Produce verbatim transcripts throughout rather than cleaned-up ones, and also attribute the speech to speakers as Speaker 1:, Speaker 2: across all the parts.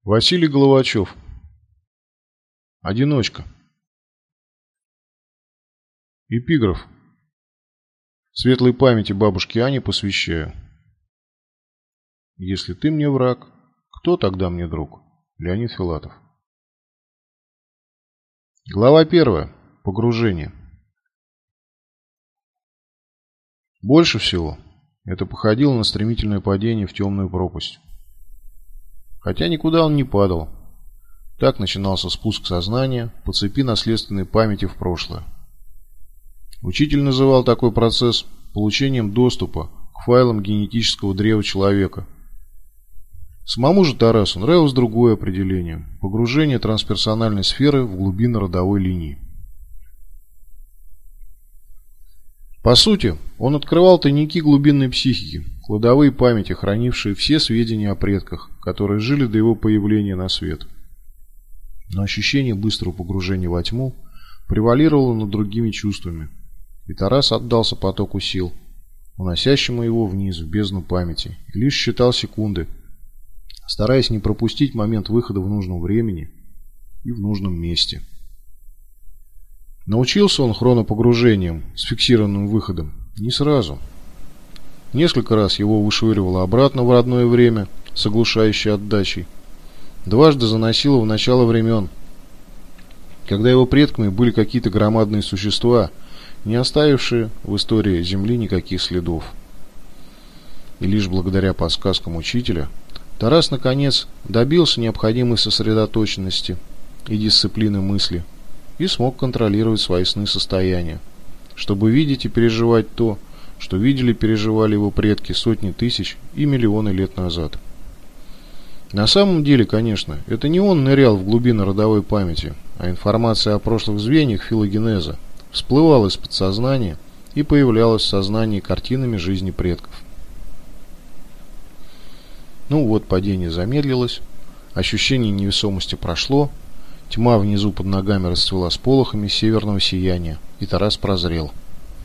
Speaker 1: Василий Головачев. Одиночка. Эпиграф. Светлой памяти бабушки Ани посвящаю. Если ты мне враг, кто тогда мне друг? Леонид Филатов. Глава первая. Погружение. Больше всего это походило на стремительное падение в темную пропасть. Хотя никуда он не падал. Так начинался спуск сознания по цепи наследственной памяти в прошлое. Учитель называл такой процесс получением доступа к файлам генетического древа человека. Самому же Тарасу нравилось другое определение – погружение трансперсональной сферы в глубины родовой линии. По сути, он открывал тайники глубинной психики, кладовые памяти, хранившие все сведения о предках, которые жили до его появления на свет. Но ощущение быстрого погружения во тьму превалировало над другими чувствами, и Тарас отдался потоку сил, уносящему его вниз в бездну памяти, и лишь считал секунды, стараясь не пропустить момент выхода в нужном времени и в нужном месте. Научился он хронопогружением с фиксированным выходом не сразу. Несколько раз его вышвыривало обратно в родное время с оглушающей отдачей. Дважды заносило в начало времен, когда его предками были какие-то громадные существа, не оставившие в истории Земли никаких следов. И лишь благодаря подсказкам учителя Тарас наконец добился необходимой сосредоточенности и дисциплины мысли и смог контролировать свои сны-состояния, чтобы видеть и переживать то, что видели и переживали его предки сотни тысяч и миллионы лет назад. На самом деле, конечно, это не он нырял в глубины родовой памяти, а информация о прошлых звеньях филогенеза всплывала из подсознания и появлялась в сознании картинами жизни предков. Ну вот, падение замедлилось, ощущение невесомости прошло, тьма внизу под ногами расцвела сполохами северного сияния, и Тарас прозрел.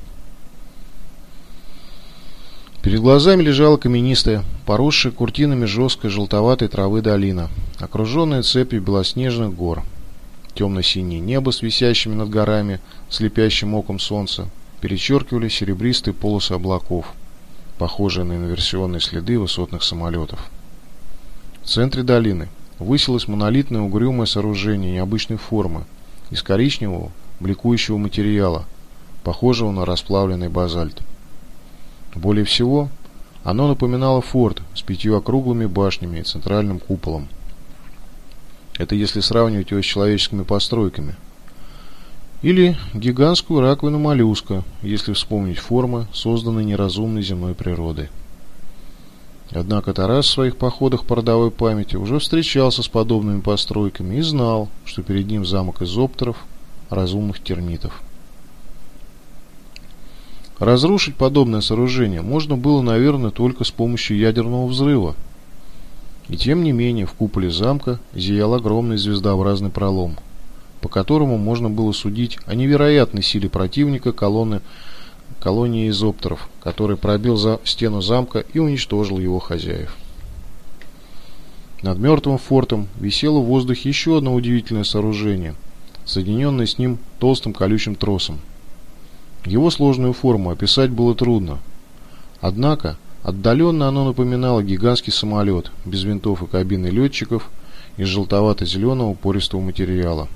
Speaker 1: Перед глазами лежала каменистая, поросшая куртинами жесткой желтоватой травы долина, окруженная цепью белоснежных гор. Темно-синее небо с висящими над горами, слепящим оком солнца, перечеркивали серебристые полосы облаков, похожие на инверсионные следы высотных самолетов. В центре долины высилось монолитное угрюмое сооружение необычной формы из коричневого, бликующего материала, похожего на расплавленный базальт. Более всего, оно напоминало форт с пятью округлыми башнями и центральным куполом. Это если сравнивать его с человеческими постройками. Или гигантскую раковину моллюска, если вспомнить формы, созданные неразумной земной природой. Однако Тарас в своих походах по родовой памяти уже встречался с подобными постройками и знал, что перед ним замок изоптеров, разумных термитов. Разрушить подобное сооружение можно было, наверное, только с помощью ядерного взрыва. И тем не менее в куполе замка зиял огромный звездообразный пролом, по которому можно было судить о невероятной силе противника колонны, колонии изоптеров, который пробил за стену замка и уничтожил его хозяев. Над мертвым фортом висело в воздухе еще одно удивительное сооружение, соединенное с ним толстым колючим тросом. Его сложную форму описать было трудно. Однако отдаленно оно напоминало гигантский самолет без винтов и кабины летчиков из желтовато-зеленого пористого материала.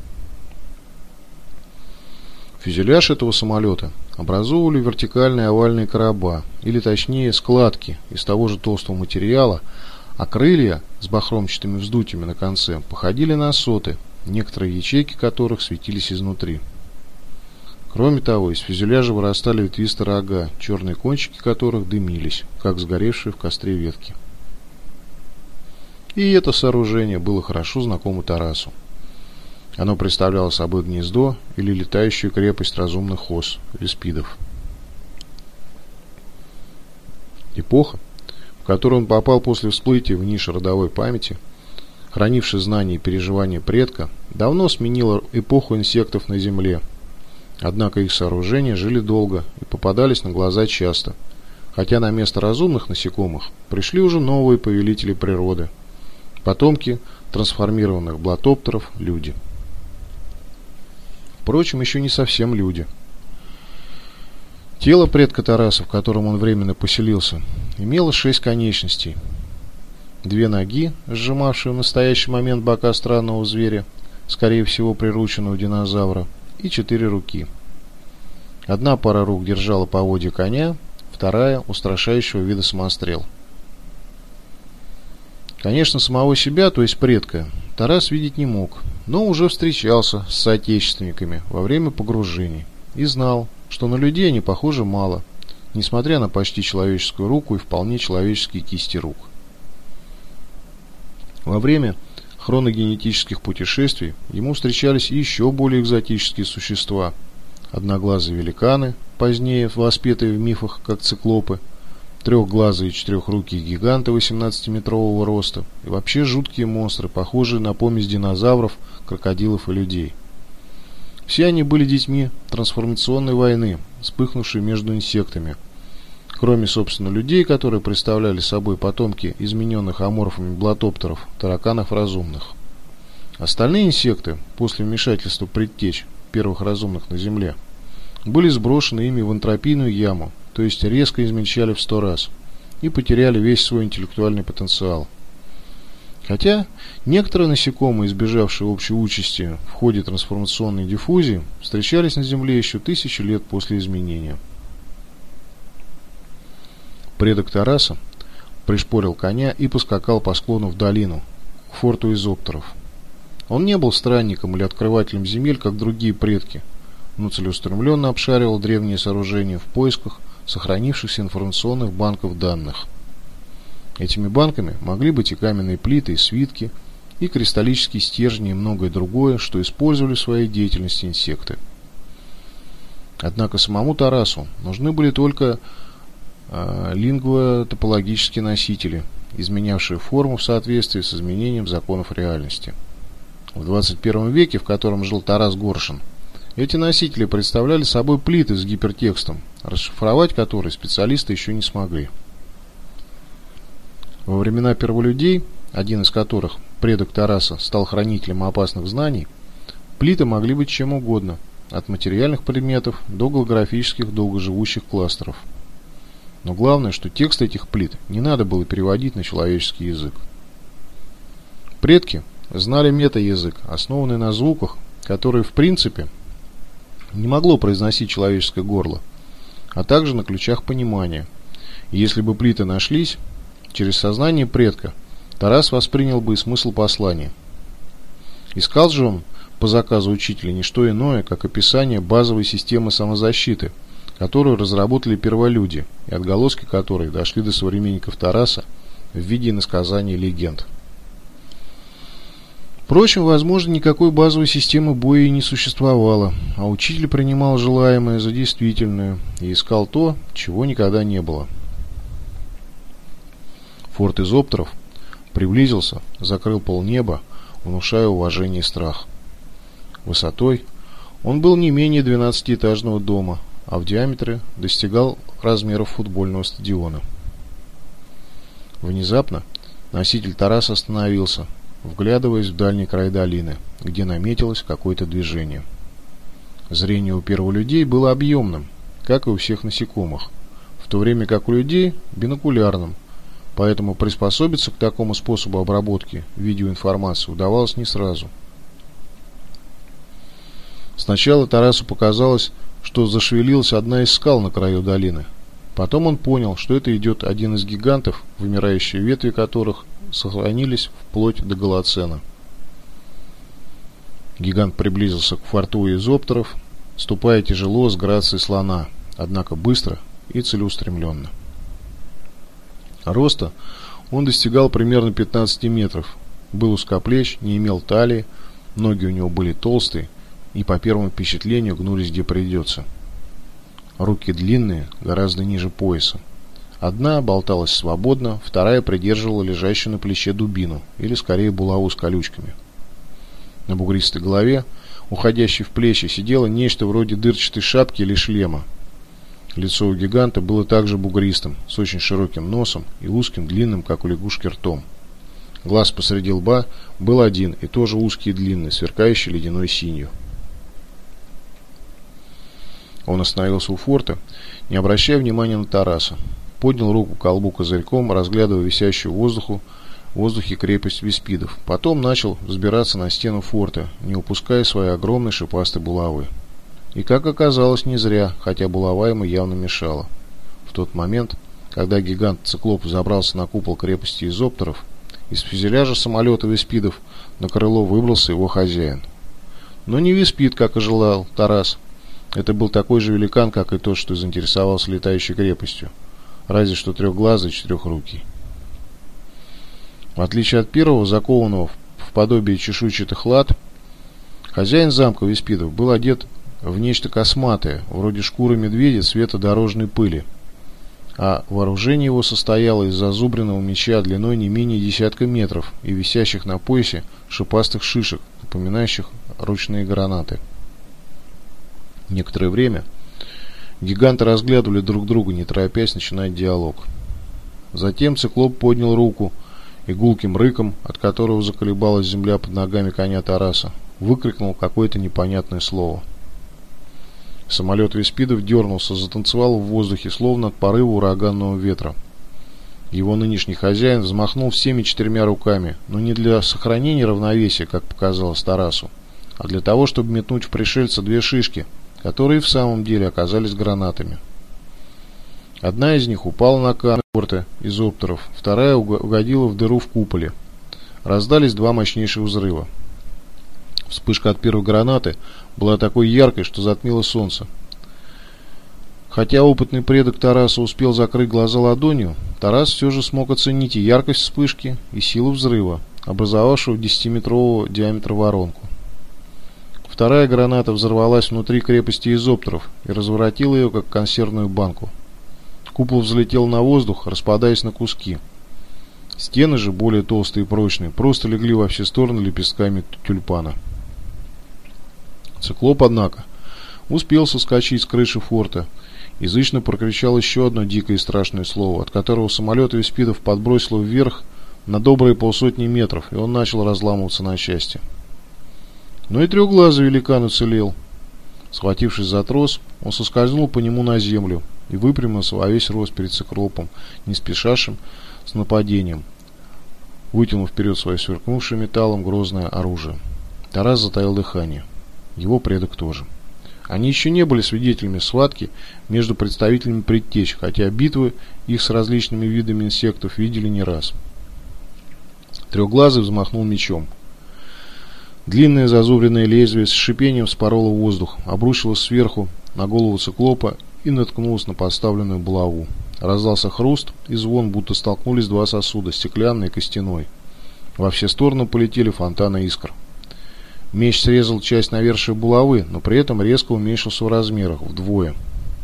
Speaker 1: Фюзеляж этого самолета образовывали вертикальные овальные короба, или точнее складки из того же толстого материала, а крылья с бахромчатыми вздутиями на конце походили на соты, некоторые ячейки которых светились изнутри. Кроме того, из фюзеляжа вырастали ветвистые рога, черные кончики которых дымились, как сгоревшие в костре ветки. И это сооружение было хорошо знакомо Тарасу. Оно представляло собой гнездо или летающую крепость разумных ос, леспидов. Эпоха, в которую он попал после всплытия в нише родовой памяти, хранившей знания и переживания предка, давно сменила эпоху инсектов на Земле. Однако их сооружения жили долго и попадались на глаза часто, хотя на место разумных насекомых пришли уже новые повелители природы, Потомки трансформированных блатоптеров – люди. Впрочем, еще не совсем люди. Тело предка Тараса, в котором он временно поселился, имело шесть конечностей. Две ноги, сжимавшие в настоящий момент бока странного зверя, скорее всего прирученного динозавра, и четыре руки. Одна пара рук держала поводья коня, вторая – устрашающего вида самострел. Конечно, самого себя, то есть предка, Тарас видеть не мог, но уже встречался с соотечественниками во время погружений и знал, что на людей они похожи мало, несмотря на почти человеческую руку и вполне человеческие кисти рук. Во время хроногенетических путешествий ему встречались еще более экзотические существа: одноглазые великаны, позднее воспетые в мифах как циклопы, трехглазые и четырехрукие гиганты восемнадцатиметрового роста и вообще жуткие монстры, похожие на помесь динозавров, крокодилов и людей. Все они были детьми трансформационной войны, вспыхнувшей между инсектами. Кроме, собственно, людей, которые представляли собой потомки измененных аморфами блатоптеров, тараканов разумных. Остальные инсекты, после вмешательства предтеч первых разумных на Земле, были сброшены ими в энтропийную яму, то есть резко измельчали в сто раз и потеряли весь свой интеллектуальный потенциал. Хотя некоторые насекомые, избежавшие общей участи в ходе трансформационной диффузии, встречались на Земле еще тысячи лет после изменения. Предок Тараса пришпорил коня и поскакал по склону в долину, к форту изоптеров. Он не был странником или открывателем земель, как другие предки, но целеустремленно обшаривал древние сооружения в поисках сохранившихся информационных банков данных. Этими банками могли быть и каменные плиты, и свитки, и кристаллические стержни, и многое другое, что использовали в своей деятельности инсекты. Однако самому Тарасу нужны были только э, лингвотопологические носители, изменявшие форму в соответствии с изменением законов реальности. В двадцать первом веке, в котором жил Тарас Горшин, эти носители представляли собой плиты с гипертекстом, расшифровать которые специалисты еще не смогли. Во времена перволюдей, один из которых, предок Тараса, стал хранителем опасных знаний, плиты могли быть чем угодно, от материальных предметов до голографических долгоживущих кластеров. Но главное, что текст этих плит не надо было переводить на человеческий язык. Предки знали мета-язык, основанный на звуках, которые в принципе не могло произносить человеческое горло, а также на ключах понимания. И если бы плиты нашлись, через сознание предка Тарас воспринял бы и смысл послания. Искал же он по заказу учителя не что иное, как описание базовой системы самозащиты, которую разработали перволюди, и отголоски которой дошли до современников Тараса в виде иносказаний и легенд. Впрочем, возможно, никакой базовой системы боя и не существовало, а учитель принимал желаемое за действительное и искал то, чего никогда не было. Форт изоптеров приблизился, закрыл полнеба, внушая уважение и страх. Высотой он был не менее двенадцатиэтажного дома, а в диаметре достигал размеров футбольного стадиона. Внезапно носитель Тараса остановился, вглядываясь в дальний край долины, где наметилось какое-то движение. Зрение у перволюдей было объемным, как и у всех насекомых, в то время как у людей – бинокулярным, поэтому приспособиться к такому способу обработки видеоинформации удавалось не сразу. Сначала Тарасу показалось, что зашевелилась одна из скал на краю долины. Потом он понял, что это идет один из гигантов, вымирающие ветви которых сохранились вплоть до Голоцена. Гигант приблизился к форту изоптеров, ступая тяжело с грацией слона, однако быстро и целеустремленно. Роста он достигал примерно пятнадцати метров, был узкоплеч, не имел талии, ноги у него были толстые и по первому впечатлению гнулись где придется. Руки длинные, гораздо ниже пояса. Одна болталась свободно, вторая придерживала лежащую на плече дубину, или скорее булаву с колючками. На бугристой голове, уходящей в плечи, сидело нечто вроде дырчатой шапки или шлема. Лицо у гиганта было также бугристым, с очень широким носом и узким, длинным, как у лягушки, ртом. Глаз посреди лба был один и тоже узкий и длинный, сверкающий ледяной синью. Он остановился у форта, не обращая внимания на Тараса. Поднял руку к колбу козырьком, разглядывая висящую в воздуху, в воздухе крепость Виспидов. Потом начал взбираться на стену форта, не упуская своей огромной шипастой булавы. И, как оказалось, не зря, хотя булава ему явно мешала. В тот момент, когда гигант-циклоп забрался на купол крепости изоптеров, из фюзеляжа самолета Виспидов на крыло выбрался его хозяин. Но не Виспид, как и желал Тарас. Это был такой же великан, как и тот, что заинтересовался летающей крепостью, разве что трехглазый и четырехрукий. В отличие от первого, закованного в подобие чешуйчатых лад, хозяин замка Виспидов был одет в нечто косматое, вроде шкуры медведя цвета дорожной пыли, а вооружение его состояло из зазубренного меча длиной не менее десятка метров и висящих на поясе шипастых шишек, напоминающих ручные гранаты. Некоторое время гиганты разглядывали друг друга, не торопясь начинать диалог. Затем циклоп поднял руку и гулким рыком, от которого заколебалась земля под ногами коня Тараса, выкрикнул какое-то непонятное слово. Самолет Виспидов дернулся, затанцевал в воздухе, словно от порыва ураганного ветра. Его нынешний хозяин взмахнул всеми четырьмя руками, но не для сохранения равновесия, как показалось Тарасу, а для того, чтобы метнуть в пришельца две шишки, которые в самом деле оказались гранатами. Одна из них упала на камни форта изоптеров, вторая угодила в дыру в куполе. Раздались два мощнейших взрыва. Вспышка от первой гранаты была такой яркой, что затмила солнце. Хотя опытный предок Тараса успел закрыть глаза ладонью, Тарас все же смог оценить и яркость вспышки, и силу взрыва, образовавшего десятиметрового диаметра воронку. Вторая граната взорвалась внутри крепости изоптеров и разворотила ее, как консервную банку. Купол взлетел на воздух, распадаясь на куски. Стены же, более толстые и прочные, просто легли во все стороны лепестками тюльпана. Циклоп, однако, успел соскочить с крыши форта и зычно прокричал еще одно дикое и страшное слово, от которого самолет Виспидов подбросило вверх на добрые полсотни метров, и он начал разламываться на части. Но и трехглазый великан уцелел. Схватившись за трос, он соскользнул по нему на землю и выпрямился во весь рост перед циклопом, не спешащим с нападением, вытянув вперед свое сверкнувшее металлом грозное оружие. Тарас затаил дыхание. Его предок тоже. Они еще не были свидетелями схватки между представителями предтеч, хотя битвы их с различными видами инсектов видели не раз. Трехглазый взмахнул мечом. Длинное зазубренное лезвие с шипением вспороло воздух, обрушилось сверху на голову циклопа и наткнулось на поставленную булаву. Раздался хруст и звон, будто столкнулись два сосуда, стеклянный и костяной. Во все стороны полетели фонтаны искр. Меч срезал часть навершия булавы, но при этом резко уменьшился в размерах, вдвое.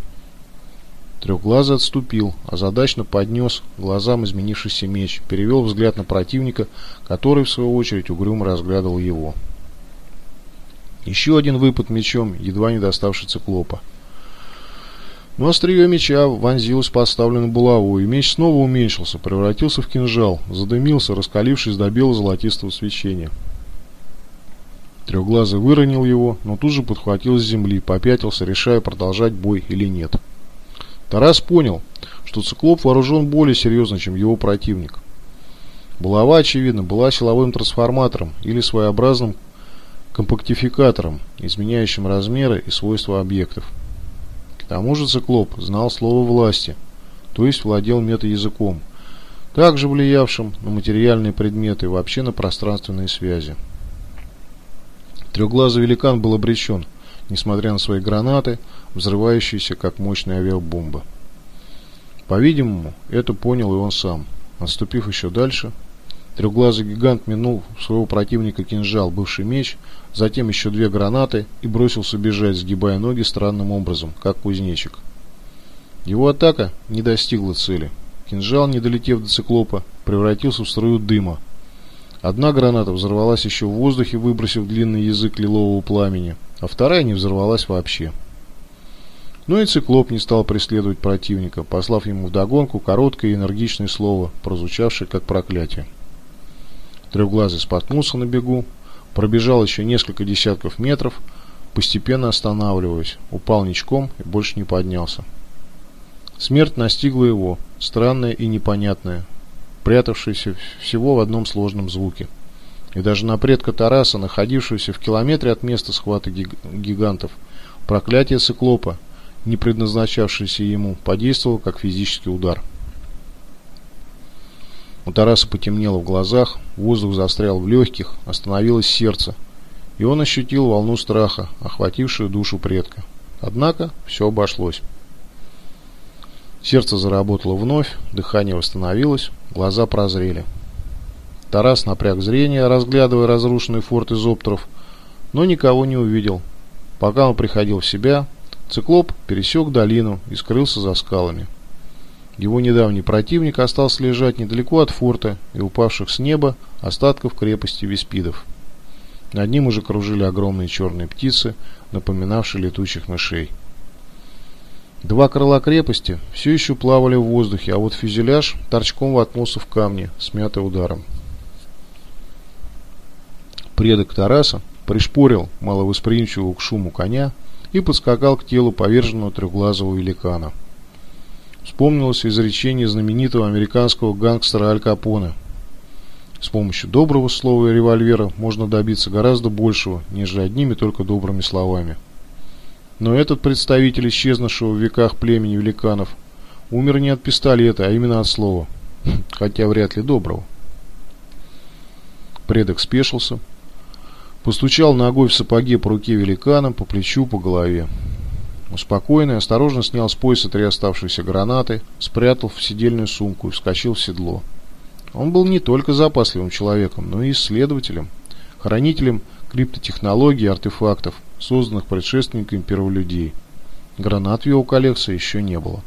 Speaker 1: Трехглазый отступил, озадаченно поднес глазам изменившийся меч, перевел взгляд на противника, который, в свою очередь, угрюмо разглядывал его. Еще один выпад мечом, едва не доставший циклопа. Но острие меча вонзилось в поставленную булаву, и меч снова уменьшился, превратился в кинжал, задымился, раскалившись до бело-золотистого свечения. Трехглазый выронил его, но тут же подхватил с земли, попятился, решая, продолжать бой или нет. Тарас понял, что циклоп вооружен более серьезно, чем его противник. Булава, очевидно, была силовым трансформатором или своеобразным компактификатором, изменяющим размеры и свойства объектов. К тому же циклоп знал слово власти, то есть владел метаязыком, также влиявшим на материальные предметы и вообще на пространственные связи. Трехглазый великан был обречен, несмотря на свои гранаты, взрывающиеся как мощные авиабомбы. По-видимому, это понял и он сам. Отступив еще дальше, трехглазый гигант минул своего противника кинжал, бывший меч, затем еще две гранаты и бросился бежать, сгибая ноги странным образом, как кузнечик. Его атака не достигла цели. Кинжал, не долетев до циклопа, превратился в струю дыма. Одна граната взорвалась еще в воздухе, выбросив длинный язык лилового пламени, а вторая не взорвалась вообще. Но и циклоп не стал преследовать противника, послав ему вдогонку короткое и энергичное слово, прозвучавшее как проклятие. Трехглазый споткнулся на бегу, пробежал еще несколько десятков метров, постепенно останавливаясь, упал ничком и больше не поднялся. Смерть настигла его, странная и непонятная, прятавшаяся всего в одном сложном звуке. И даже на предка Тараса, находившегося в километре от места схватки гигантов, проклятие циклопа, не предназначавшееся ему, подействовало как физический удар. У Тараса потемнело в глазах, воздух застрял в легких, остановилось сердце, и он ощутил волну страха, охватившую душу предка. Однако все обошлось. Сердце заработало вновь, дыхание восстановилось, глаза прозрели. Тарас напряг зрение, разглядывая разрушенный форт изоптеров, но никого не увидел. Пока он приходил в себя, циклоп пересек долину и скрылся за скалами. Его недавний противник остался лежать недалеко от форта и упавших с неба остатков крепости Веспидов. Над ним уже кружили огромные черные птицы, напоминавшие летучих мышей. Два крыла крепости все еще плавали в воздухе, а вот фюзеляж торчком воткнулся в камни, смятый ударом. Предок Тараса пришпорил маловосприимчивого к шуму коня и подскакал к телу поверженного трехглазого великана. Вспомнилось изречение знаменитого американского гангстера Аль Капоне: с помощью доброго слова и револьвера можно добиться гораздо большего, нежели одними только добрыми словами. Но этот представитель исчезнувшего в веках племени великанов умер не от пистолета, а именно от слова, хотя вряд ли доброго. Предок спешился, постучал ногой в сапоге по руке великана, по плечу, по голове. Успокоенный, осторожно снял с пояса три оставшиеся гранаты, спрятал в сидельную сумку и вскочил в седло. Он был не только запасливым человеком, но и исследователем, хранителем криптотехнологий и артефактов, созданных предшественниками перволюдей. Гранат в его коллекции еще не было.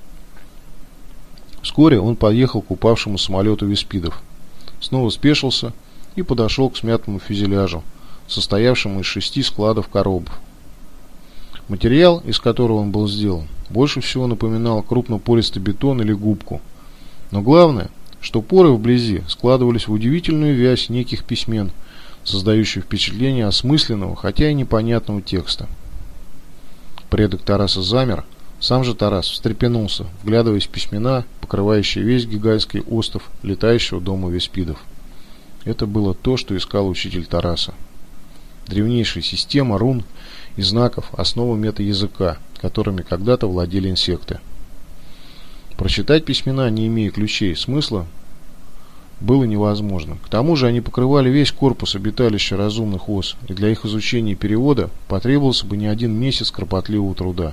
Speaker 1: Вскоре он подъехал к упавшему самолету Веспидов, снова спешился и подошел к смятому фюзеляжу, состоявшему из шести складов коробов. Материал, из которого он был сделан, больше всего напоминал крупнопористый бетон или губку. Но главное, что поры вблизи складывались в удивительную вязь неких письмен, создающих впечатление осмысленного, хотя и непонятного текста. Предок Тараса замер, сам же Тарас встрепенулся, вглядываясь в письмена, покрывающие весь гигантский остров летающего дома Веспидов. Это было то, что искал учитель Тараса. Древнейшая система рун и знаков, основа метаязыка, которыми когда-то владели инсекты. Прочитать письмена, не имея ключей, смысла было невозможно. К тому же они покрывали весь корпус обиталища разумных ос, и для их изучения и перевода потребовался бы не один месяц кропотливого труда.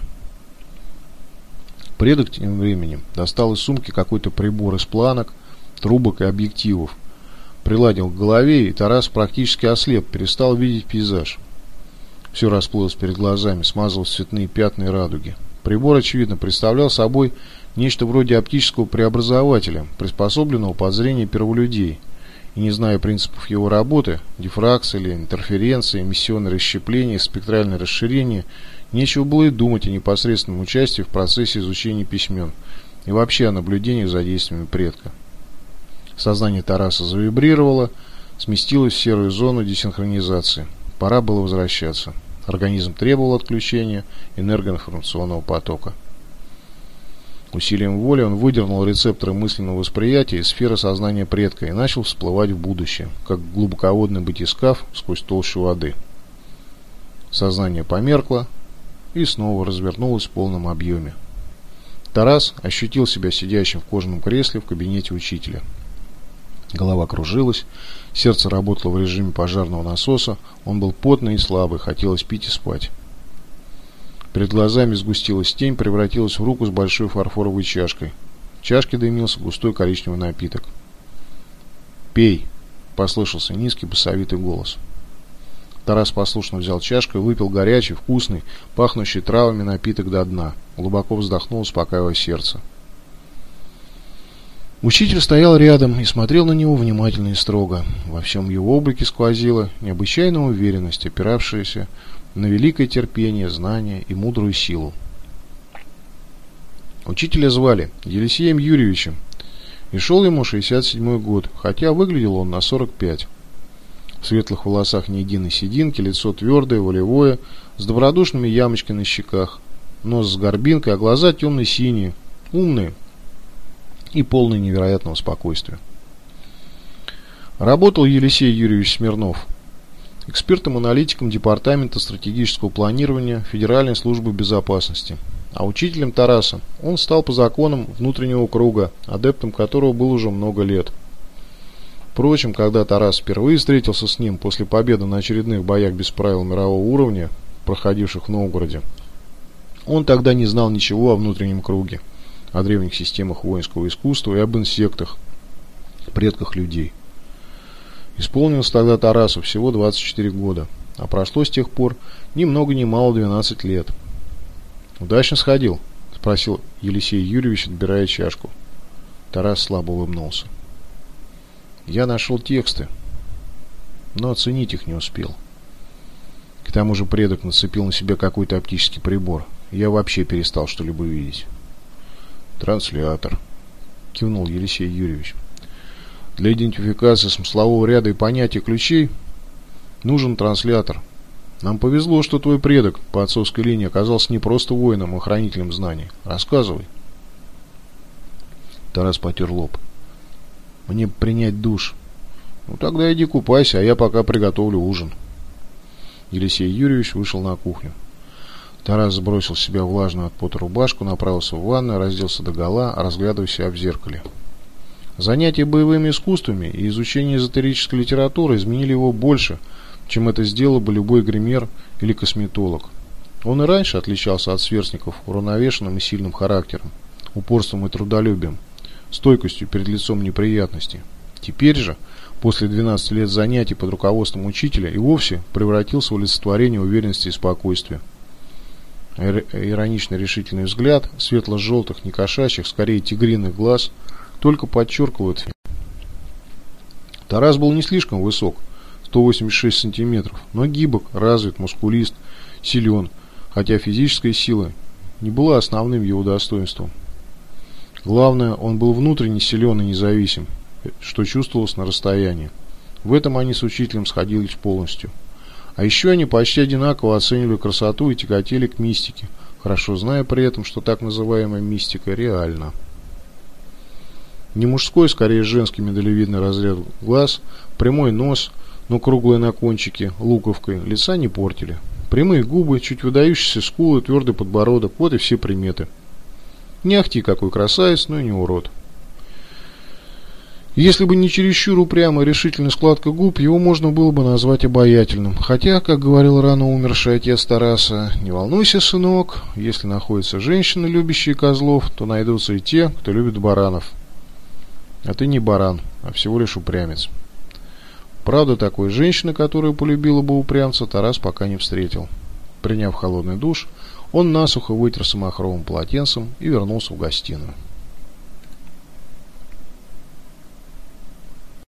Speaker 1: Предок тем временем достал из сумки какой-то прибор из планок, трубок и объективов, приладил к голове, и Тарас практически ослеп, перестал видеть пейзаж. Все расплылось перед глазами, смазывалось цветные пятна и радуги. Прибор, очевидно, представлял собой нечто вроде оптического преобразователя, приспособленного под зрение перволюдей, и, не зная принципов его работы, дифракции или интерференции, эмиссионное расщепление, спектральное расширение, нечего было и думать о непосредственном участии в процессе изучения письмен и вообще о наблюдениях за действиями предка. Сознание Тараса завибрировало, сместилось в серую зону десинхронизации. Пора было возвращаться. Организм требовал отключения энергоинформационного потока. Усилием воли он выдернул рецепторы мысленного восприятия из сферы сознания предка и начал всплывать в будущее, как глубоководный батискаф сквозь толщу воды. Сознание померкло и снова развернулось в полном объеме. Тарас ощутил себя сидящим в кожаном кресле в кабинете учителя. Голова кружилась, сердце работало в режиме пожарного насоса, он был потный и слабый, хотелось пить и спать. Перед глазами сгустилась тень, превратилась в руку с большой фарфоровой чашкой. В чашке дымился густой коричневый напиток. «Пей!» — послышался низкий басовитый голос. Тарас послушно взял чашку и выпил горячий, вкусный, пахнущий травами напиток до дна. Глубоко вздохнул, успокаивая сердце. Учитель стоял рядом и смотрел на него внимательно и строго. Во всем его облике сквозила необычайная уверенность, опиравшаяся на великое терпение, знание и мудрую силу. Учителя звали Елисеем Юрьевичем, И шел ему шестьдесят седьмой год, хотя выглядел он на сорок пять. В светлых волосах ни единой сединки, лицо твердое, волевое, с добродушными ямочками на щеках, нос с горбинкой, а глаза темно-синие, умные и полные невероятного спокойствия. Работал Елисей Юрьевич Смирнов экспертом-аналитиком Департамента стратегического планирования Федеральной службы безопасности. А учителем Тараса он стал по законам внутреннего круга, адептом которого был уже много лет. Впрочем, когда Тарас впервые встретился с ним после победы на очередных боях без правил мирового уровня, проходивших в Новгороде, он тогда не знал ничего о внутреннем круге, о древних системах воинского искусства и об инсектах, предках людей. Исполнилось тогда Тарасу всего двадцать четыре года, а прошло с тех пор ни много ни мало двенадцать лет. «Удачно сходил?» – спросил Елисей Юрьевич, отбирая чашку. Тарас слабо улыбнулся. «Я нашел тексты, но оценить их не успел. К тому же предок нацепил на себя какой-то оптический прибор. Я вообще перестал что-либо видеть». «Транслятор», – кивнул Елисей Юрьевич. «Для идентификации смыслового ряда и понятия ключей нужен транслятор. Нам повезло, что твой предок по отцовской линии оказался не просто воином, а хранителем знаний. Рассказывай». Тарас потер лоб. «Мне принять душ». «Ну тогда иди купайся, а я пока приготовлю ужин». Елисей Юрьевич вышел на кухню. Тарас сбросил с себя влажную от пота рубашку, направился в ванную, разделся догола, разглядывая себя в зеркале. Занятия боевыми искусствами и изучение эзотерической литературы изменили его больше, чем это сделал бы любой гример или косметолог. Он и раньше отличался от сверстников уравновешенным и сильным характером, упорством и трудолюбием, стойкостью перед лицом неприятностей. Теперь же, после двенадцати лет занятий под руководством учителя, и вовсе превратился в олицетворение уверенности и спокойствия. Ироничный решительный взгляд, светло-желтых, не кошачьих, скорее тигриных глаз, только подчеркивал это. Тарас был не слишком высок, сто восемьдесят шесть сантиметров, но гибок, развит, мускулист, силен, хотя физическая сила не была основным его достоинством. Главное, он был внутренне силен и независим, что чувствовалось на расстоянии. В этом они с учителем сходились полностью. А еще они почти одинаково оценивали красоту и тяготели к мистике, хорошо зная при этом, что так называемая мистика реальна. Не мужской, скорее женский миндалевидный разрез глаз, прямой нос, но круглый на кончике, луковкой, лица не портили. Прямые губы, чуть выдающиеся скулы, твердый подбородок, вот и все приметы. Не ахти какой красавец, но и не урод. Если бы не чересчур упрямая решительная складка губ, его можно было бы назвать обаятельным. Хотя, как говорил рано умерший отец Тараса, не волнуйся, сынок, если находятся женщины, любящие козлов, то найдутся и те, кто любит баранов. А ты не баран, а всего лишь упрямец. Правда, такой женщины, которая полюбила бы упрямца, Тарас пока не встретил. Приняв холодный душ, он насухо вытер махровым полотенцем и вернулся в гостиную.